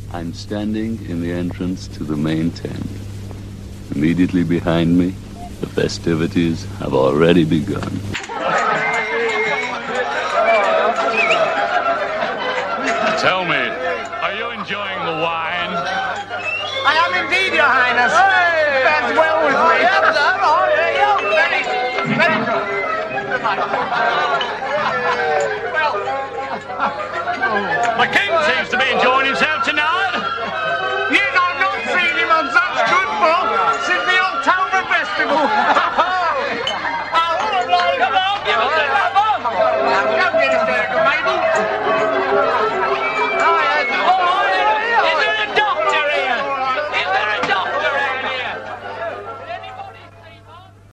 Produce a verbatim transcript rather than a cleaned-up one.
I'm standing in the entrance to the main tent. Immediately behind me, the festivities have already begun. Tell me, are you enjoying the wine? I am indeed, Your Highness. Hey! Fares well with me. Very, very good.